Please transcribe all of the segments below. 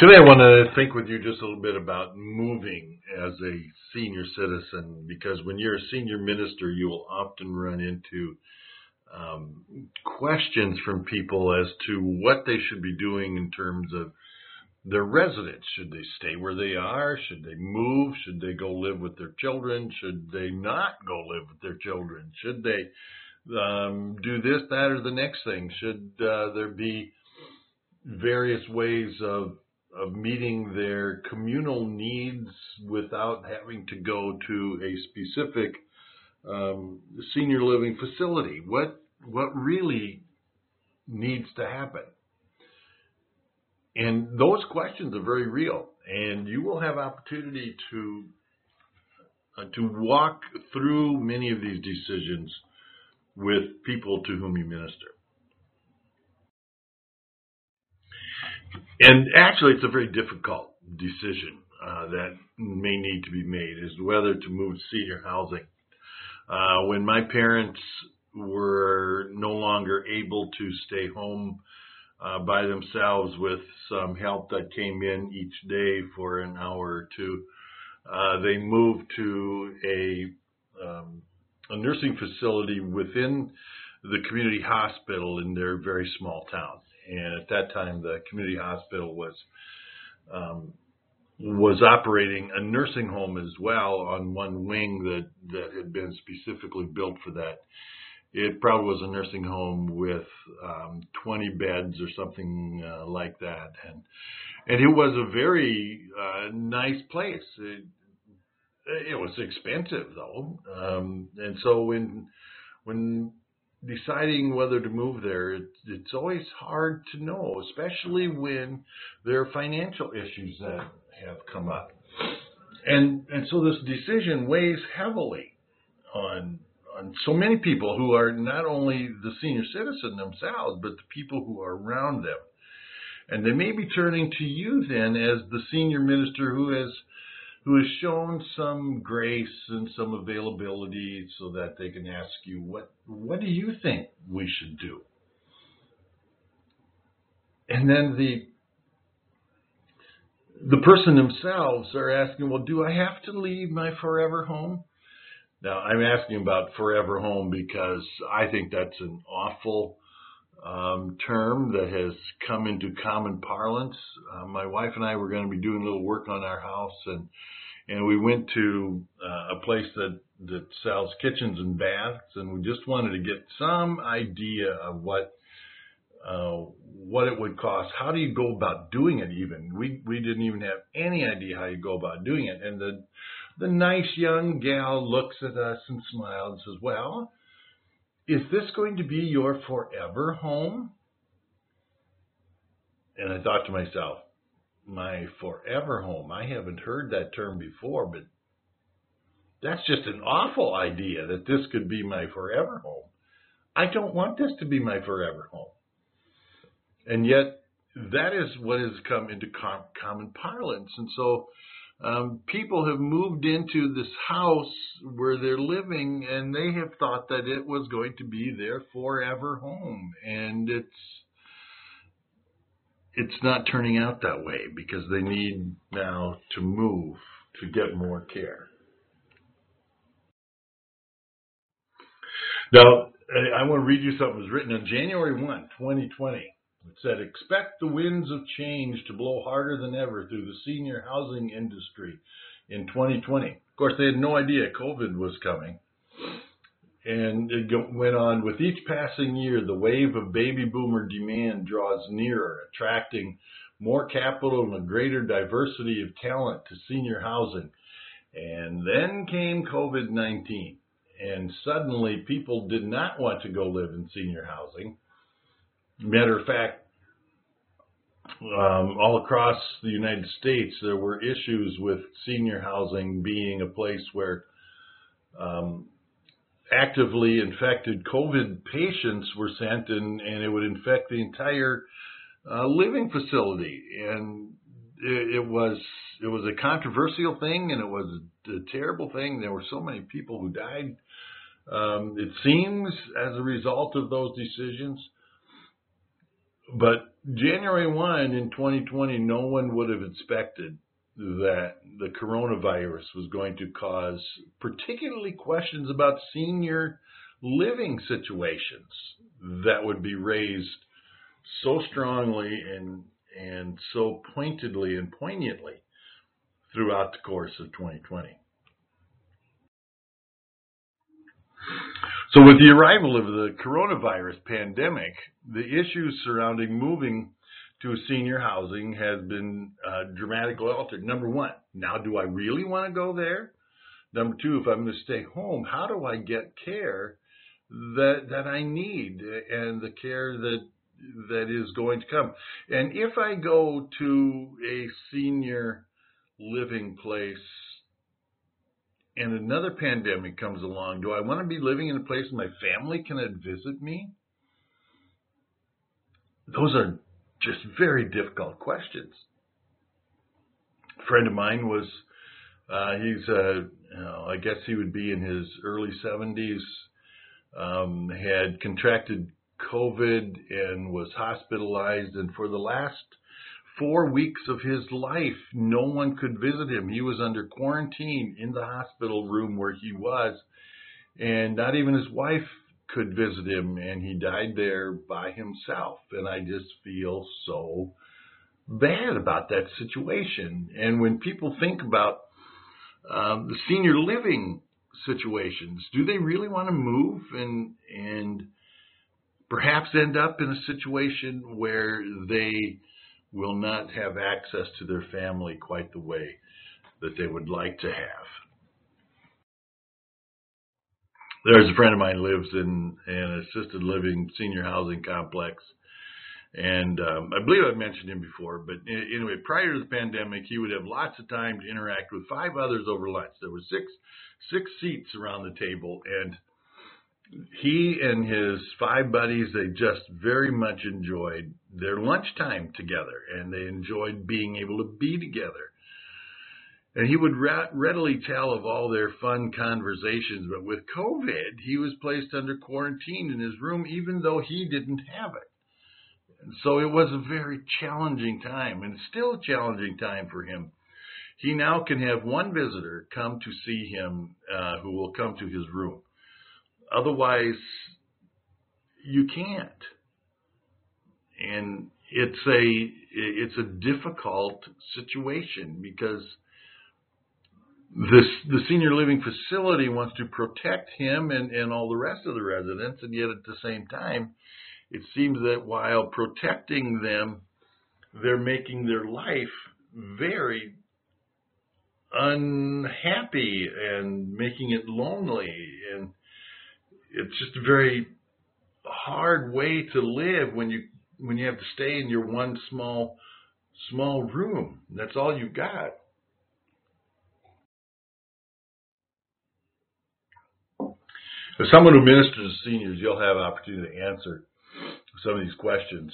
Today, I want to think with you just a little bit about moving as a senior citizen, because when you're a senior minister, you will often run into questions from people as to what they should be doing in terms of their residence. Should they stay where they are? Should they move? Should they go live with their children? Should they not go live with their children? Should they do this, that, or the next thing? Should there be various ways of meeting their communal needs without having to go to a specific senior living facility? What really needs to happen? And those questions are very real, and you will have opportunity to walk through many of these decisions with people to whom you minister. And actually, it's a very difficult decision that may need to be made, is whether to move to senior housing. When my parents were no longer able to stay home by themselves with some help that came in each day for an hour or two, they moved to a nursing facility within the community hospital in their very small town. And at that time, the community hospital was operating a nursing home as well on one wing that had been specifically built for that. It probably was a nursing home with 20 beds or something like that, and it was a very nice place. It was expensive though, and so when deciding whether to move there, it's always hard to know, especially when there are financial issues that have come up. And so this decision weighs heavily on so many people who are not only the senior citizen themselves, but the people who are around them. And they may be turning to you then as the senior minister who has shown some grace and some availability so that they can ask you, what do you think we should do? And then the person themselves are asking, well, do I have to leave my forever home? Now, I'm asking about forever home because I think that's an awful term that has come into common parlance. My wife and I were going to be doing a little work on our house, and we went to a place that sells kitchens and baths, and we just wanted to get some idea of what it would cost. How do you go about doing it even? We didn't even have any idea how you go about doing it. And the nice young gal looks at us and smiles and says, well, is this going to be your forever home? And I thought to myself, my forever home. I haven't heard that term before, but that's just an awful idea that this could be my forever home. I don't want this to be my forever home. And yet, that is what has come into common parlance. And so people have moved into this house where they're living, and they have thought that it was going to be their forever home. And it's not turning out that way because they need now to move to get more care. Now, I want to read you something that was written on January 1, 2020. It said, expect the winds of change to blow harder than ever through the senior housing industry in 2020. Of course, they had no idea COVID was coming. And it went on, with each passing year, the wave of baby boomer demand draws nearer, attracting more capital and a greater diversity of talent to senior housing. And then came COVID-19. And suddenly people did not want to go live in senior housing. Matter of fact, all across the United States, there were issues with senior housing being a place where actively infected COVID patients were sent, and it would infect the entire living facility. And it was a controversial thing, and it was a terrible thing. There were so many people who died, it seems, as a result of those decisions. But January 1 in 2020, no one would have expected that the coronavirus was going to cause particularly questions about senior living situations that would be raised so strongly and so pointedly and poignantly throughout the course of 2020. So with the arrival of the coronavirus pandemic, the issues surrounding moving to senior housing has been dramatically altered. Number one, now do I really want to go there? Number two, if I'm going to stay home, how do I get care that I need and the care that is going to come? And if I go to a senior living place and another pandemic comes along, do I want to be living in a place where my family cannot visit me? Those are just very difficult questions. A friend of mine was, I guess he would be in his early 70s, had contracted COVID and was hospitalized. And for the last 4 weeks of his life, no one could visit him. He was under quarantine in the hospital room where he was, and not even his wife could visit him, and he died there by himself. And I just feel so bad about that situation. And when people think about the senior living situations, do they really want to move and perhaps end up in a situation where they will not have access to their family quite the way that they would like to have? There's a friend of mine who lives in an assisted living senior housing complex. And I believe I've mentioned him before, but anyway, prior to the pandemic, he would have lots of time to interact with 5 others over lunch. There were six seats around the table, and he and his 5 buddies, they just very much enjoyed their lunchtime together, and they enjoyed being able to be together. And he would readily tell of all their fun conversations, but with COVID, he was placed under quarantine in his room, even though he didn't have it. And so it was a very challenging time, and still a challenging time for him. He now can have one visitor come to see him who will come to his room. Otherwise, you can't. And it's a difficult situation because the senior living facility wants to protect him and all the rest of the residents, and yet at the same time, it seems that while protecting them, they're making their life very unhappy and making it lonely. And it's just a very hard way to live when you have to stay in your one small room. That's all you've got. As someone who ministers to seniors, you'll have opportunity to answer some of these questions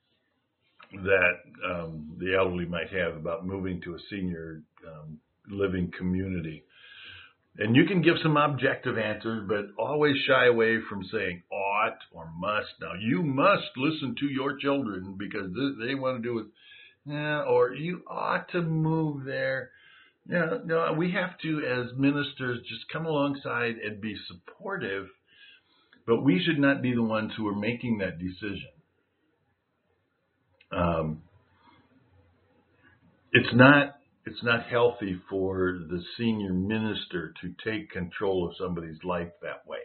that the elderly might have about moving to a senior living community. And you can give some objective answers, but always shy away from saying ought or must. Now, you must listen to your children because they want to do it, or you ought to move there. No, we have to, as ministers, just come alongside and be supportive, but we should not be the ones who are making that decision. It's not healthy for the senior minister to take control of somebody's life that way.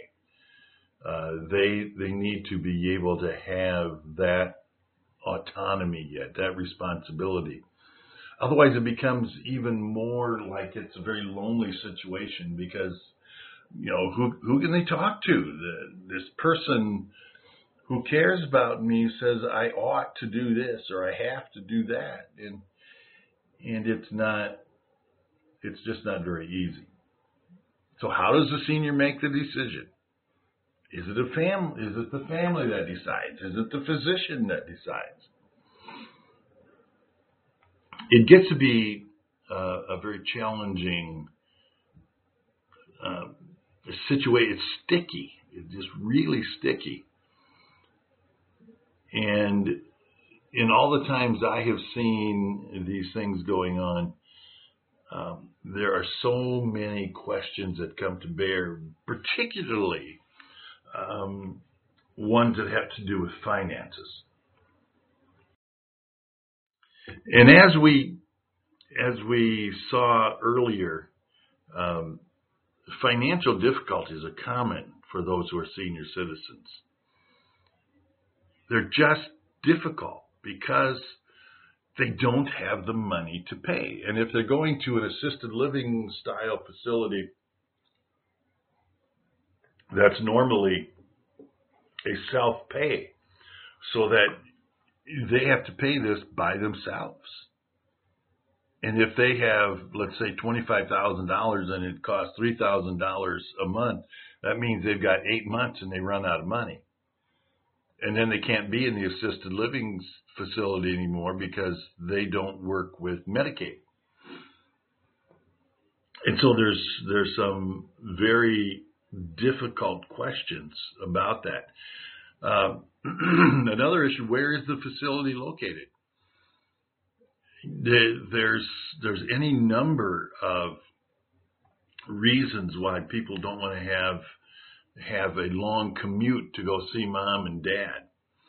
They need to be able to have that autonomy yet, that responsibility. Otherwise, it becomes even more like it's a very lonely situation because, who can they talk to? This person who cares about me says I ought to do this or I have to do that, and it's just not very easy. So how does the senior make the decision? Is it the family that decides? Is it the physician that decides? It gets to be a very challenging situation. It's sticky. It's just really sticky. And in all the times I have seen these things going on, there are so many questions that come to bear, particularly ones that have to do with finances. And as we saw earlier, financial difficulties are common for those who are senior citizens. They're just difficult because they don't have the money to pay. And if they're going to an assisted living style facility, that's normally a self-pay, so that they have to pay this by themselves. And if they have, let's say, $25,000 and it costs $3,000 a month, that means they've got 8 months and they run out of money. And then they can't be in the assisted living facility anymore because they don't work with Medicaid. And so there's some very difficult questions about that. Another issue: where is the facility located? There's any number of reasons why people don't want to have a long commute to go see mom and dad.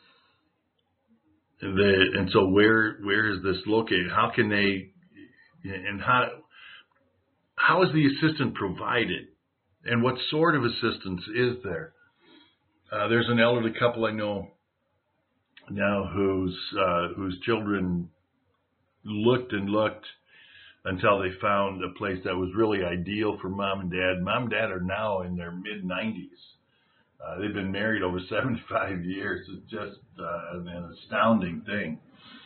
And so where is this located? How can they, and how is the assistance provided? And what sort of assistance is there? There's an elderly couple I know now whose children looked and looked until they found a place that was really ideal for mom and dad. Mom and dad are now in their mid-90s. They've been married over 75 years. It's just an astounding thing.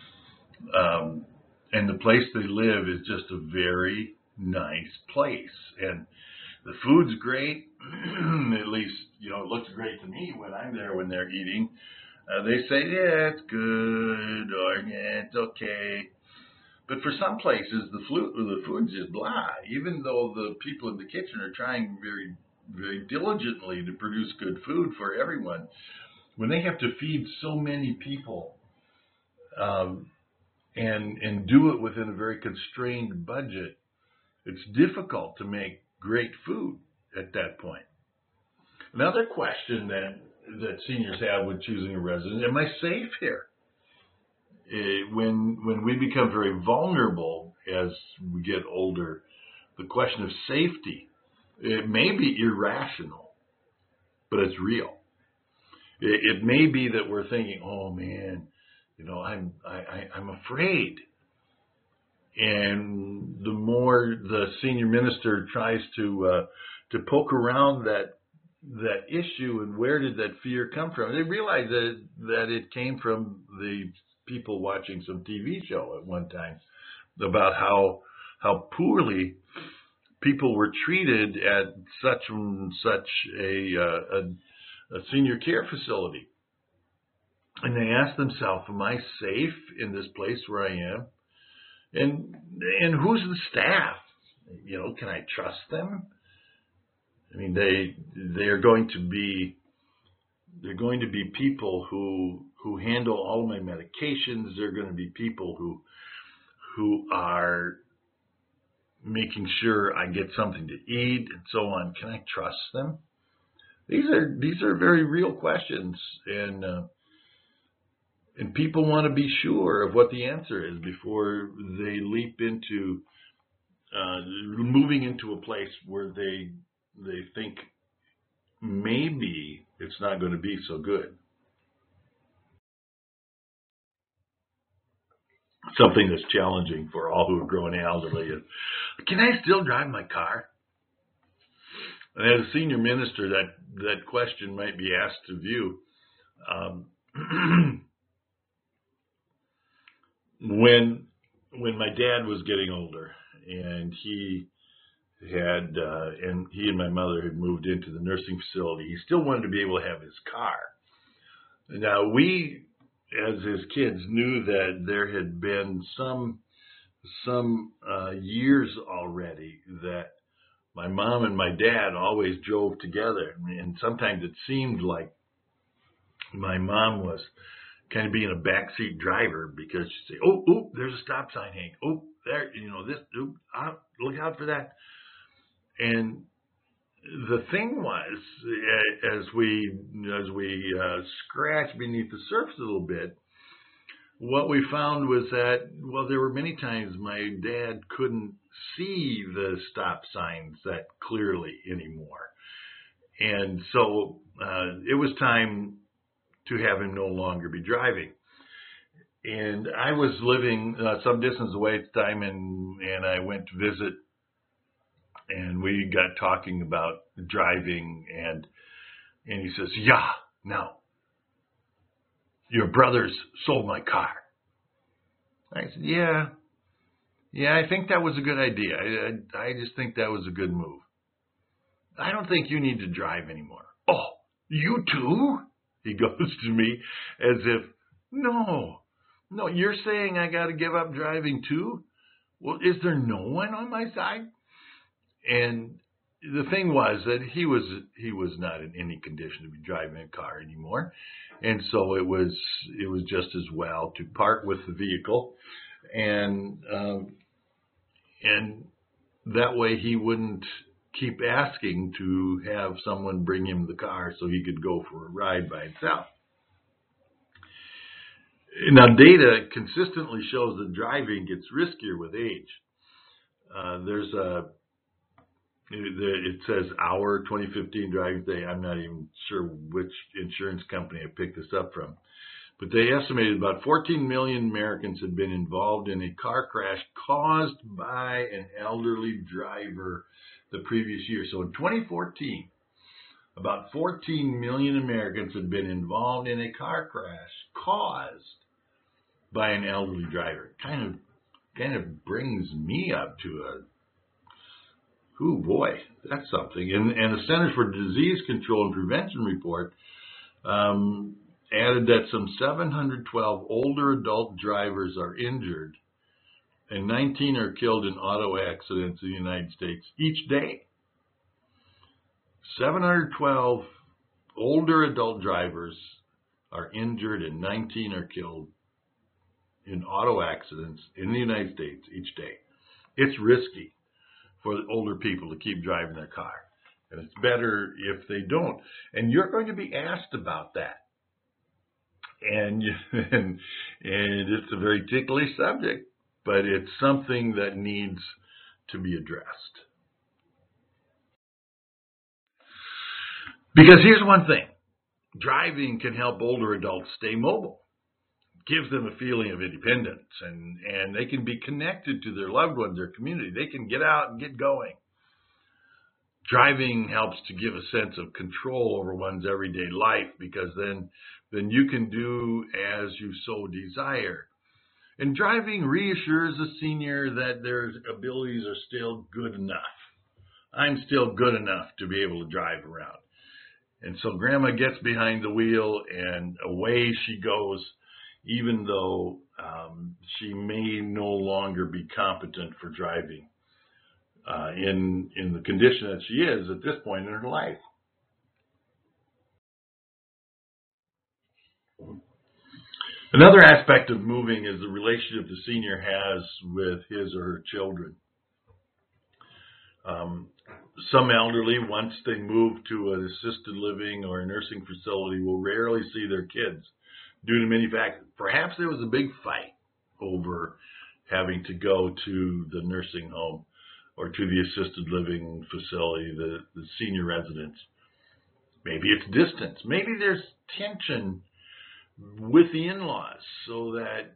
And the place they live is just a very nice place. And the food's great. At least, it looks great to me when I'm there when they're eating. They say, yeah, it's good, or yeah, it's okay. But for some places, the food's just blah, even though the people in the kitchen are trying very, very diligently to produce good food for everyone. When they have to feed so many people and do it within a very constrained budget, it's difficult to make great food at that point. Another question that seniors have when choosing a residence: am I safe here? When we become very vulnerable as we get older, the question of safety, it may be irrational, but it's real. It may be that we're thinking, oh man, I'm afraid. And the more the senior minister tries to poke around that issue and where did that fear come from, they realize that it came from the people watching some TV show at one time about how poorly people were treated at such and such a senior care facility. And they asked themselves, am I safe in this place where I am? And who's the staff? Can I trust them? I mean, they're going to be people who handle all of my medications. They're going to be people who are making sure I get something to eat and so on. Can I trust them? These are very real questions, and people want to be sure of what the answer is before they leap into moving into a place where they think maybe it's not going to be so good. Something that's challenging for all who are growing elderly is, can I still drive my car? And as a senior minister, that question might be asked of you. When my dad was getting older, and he and my mother had moved into the nursing facility, he still wanted to be able to have his car. Now, we, as his kids, knew that there had been some years already that my mom and my dad always drove together, and sometimes it seemed like my mom was kind of being a backseat driver because you say, oh, there's a stop sign, Hank. Oh, there, this, look out for that. And the thing was, as we scratch beneath the surface a little bit, what we found was that, well, there were many times my dad couldn't see the stop signs that clearly anymore. And so it was time to have him no longer be driving. And I was living some distance away at the time, and I went to visit, and we got talking about driving, and he says, yeah, now, your brothers sold my car. I said, yeah, I think that was a good idea. I just think that was a good move. I don't think you need to drive anymore. Oh, you too? He goes to me as if, no, you're saying I got to give up driving too? Well, is there no one on my side? And the thing was that he was not in any condition to be driving a car anymore, and so it was just as well to part with the vehicle, and that way he wouldn't keep asking to have someone bring him the car so he could go for a ride by himself. Now, data consistently shows that driving gets riskier with age. It says our 2015 driving day. I'm not even sure which insurance company I picked this up from, but they estimated about 14 million Americans had been involved in a car crash caused by an elderly driver the previous year. So in 2014, about 14 million Americans had been involved in a car crash caused by an elderly driver. Kind of brings me up to oh boy, that's something. And the Centers for Disease Control and Prevention report added that some 712 older adult drivers are injured and 19 are killed in auto accidents in the United States each day. 712 older adult drivers are injured and 19 are killed in auto accidents in the United States each day. It's risky for the older people to keep driving their car, and it's better if they don't. And you're going to be asked about that, and it's a very ticklish subject, but it's something that needs to be addressed. Because here's one thing: driving can help older adults stay mobile. Gives them a feeling of independence, and they can be connected to their loved ones, their community. They can get out and get going. Driving helps to give a sense of control over one's everyday life, because then you can do as you so desire. And driving reassures a senior that their abilities are still good enough. I'm still good enough to be able to drive around. And so Grandma gets behind the wheel and away she goes, even though she may no longer be competent for driving in the condition that she is at this point in her life. Another aspect of moving is the relationship the senior has with his or her children. Some elderly, once they move to an assisted living or a nursing facility, will rarely see their kids due to many factors. Perhaps there was a big fight over having to go to the nursing home or to the assisted living facility, the senior residence. Maybe it's distance. Maybe there's tension with the in-laws, so that,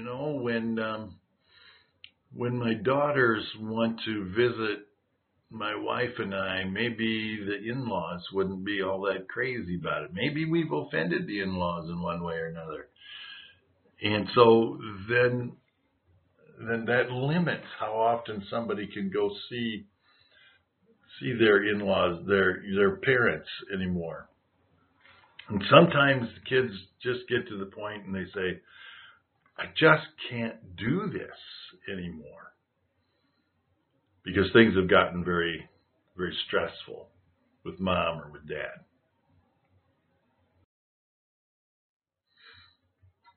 when my daughters want to visit my wife and I, maybe the in-laws wouldn't be all that crazy about it. Maybe we've offended the in-laws in one way or another. And so then that limits how often somebody can go see their in-laws, their parents anymore. And sometimes the kids just get to the point and they say, I just can't do this anymore, because things have gotten very, very stressful with mom or with dad.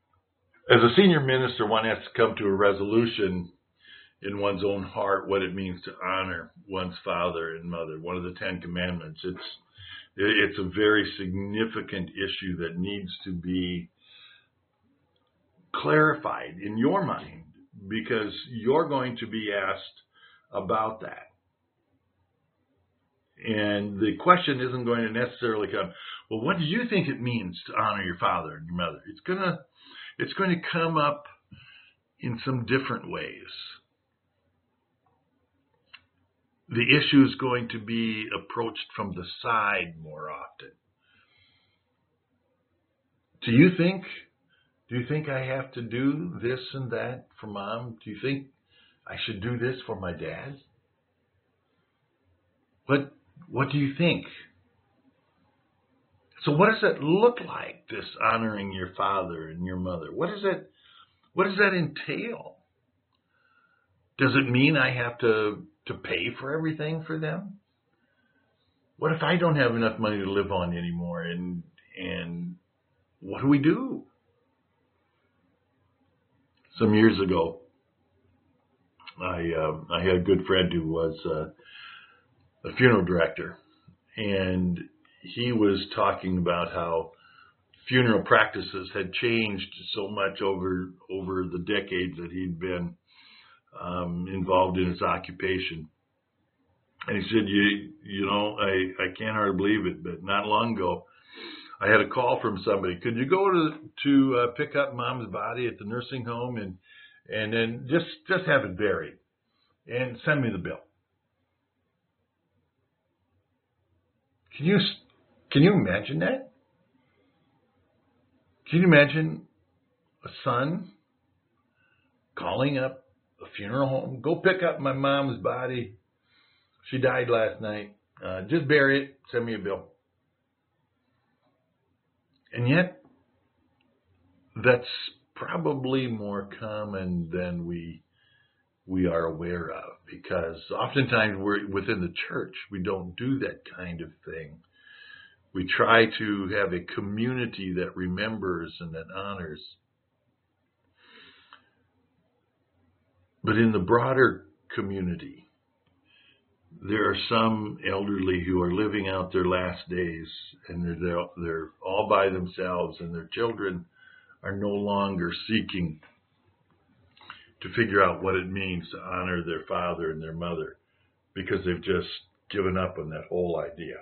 As a senior minister, one has to come to a resolution in one's own heart what it means to honor one's father and mother. One of the Ten Commandments. It's a very significant issue that needs to be clarified in your mind, because you're going to be asked about that. And the question isn't going to necessarily come, well, what do you think it means to honor your father and your mother? It's going to come up in some different ways. The issue is going to be approached from the side more often. Do you think I have to do this and that for mom? Do you think I should do this for my dad? What do you think? So what does that look like, this honoring your father and your mother? What does that entail? Does it mean I have to pay for everything for them? What if I don't have enough money to live on anymore, and what do we do? Some years ago, I had a good friend who was a funeral director, and he was talking about how funeral practices had changed so much over the decades that he'd been involved in his occupation. And he said, you know, I can't hardly believe it, but not long ago, I had a call from somebody. Could you go to pick up mom's body at the nursing home and then just have it buried and send me the bill? Can you imagine that? Can you imagine a son calling up a funeral home? Go pick up my mom's body. She died last night. Just bury it. Send me a bill. And yet, that's probably more common than we are aware of, because oftentimes we're within the church. We don't do that kind of thing. We try to have a community that remembers and that honors. But in the broader community, there are some elderly who are living out their last days, and they're all by themselves, and their children are no longer seeking to figure out what it means to honor their father and their mother, because they've just given up on that whole idea.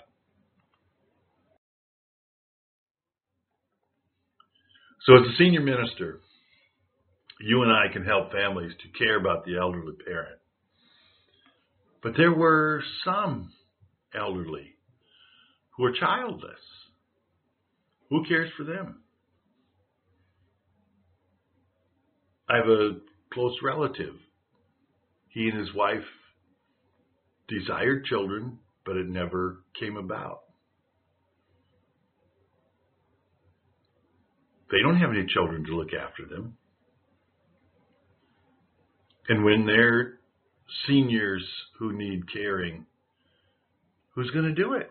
So as a senior minister, you and I can help families to care about the elderly parent. But there were some elderly who are childless. Who cares for them? I have a close relative. He and his wife desired children, but it never came about. They don't have any children to look after them. And when they're seniors who need caring, who's going to do it?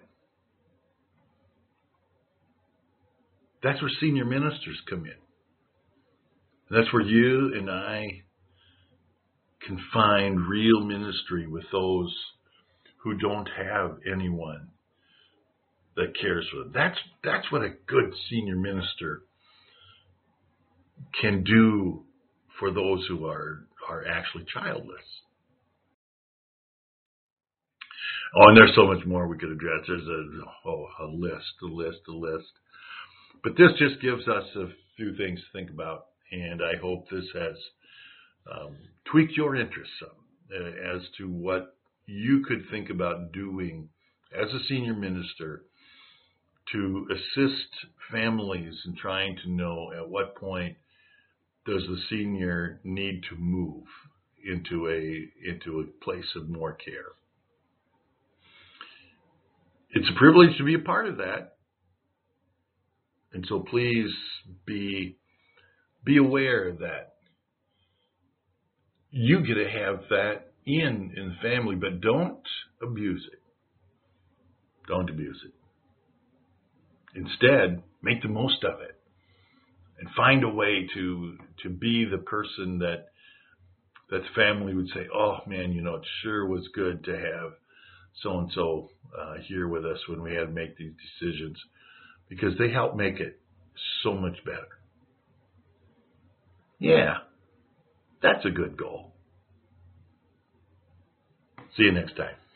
That's where senior ministers come in. That's where you and I can find real ministry with those who don't have anyone that cares for them. That's what a good senior minister can do for those who are actually childless. Oh, and there's so much more we could address. There's a list. But this just gives us a few things to think about, and I hope this has tweaked your interest some as to what you could think about doing as a senior minister to assist families in trying to know at what point does the senior need to move into a place of more care. It's a privilege to be a part of that. And so please be aware that you get to have that in the family, but don't abuse it. Don't abuse it. Instead, make the most of it and find a way to be the person that the family would say, oh man, it sure was good to have so-and-so here with us when we had to make these decisions, because they help make it so much better. Yeah, that's a good goal. See you next time.